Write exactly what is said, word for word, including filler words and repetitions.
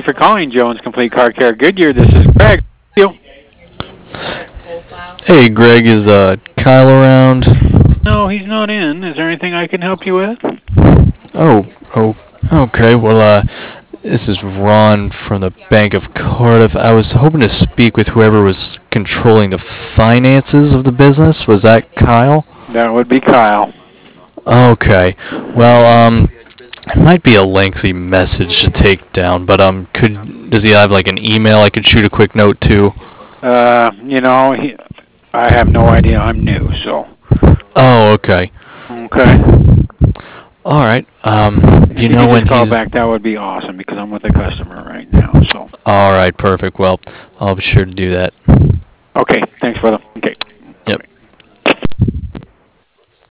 for calling Jones Complete Car Care Goodyear. This is Greg. You? Hey, Greg, is uh, Kyle around? No, he's not in. Is there anything I can help you with? Oh, oh, okay. Well, uh, this is Ron from the Bank of Cardiff. I was hoping to speak with whoever was controlling the finances of the business. Was that Kyle? That would be Kyle. Okay. Well, um, it might be a lengthy message to take down, but um, could does he have like an email I could shoot a quick note to? Uh, you know, he, I have no idea. I'm new, so. Oh, okay. Okay. All right. Um, If do you you know could when just call he's? back, that would be awesome because I'm with a customer right now. So. All right. Perfect. Well, I'll be sure to do that. Okay. Thanks, brother.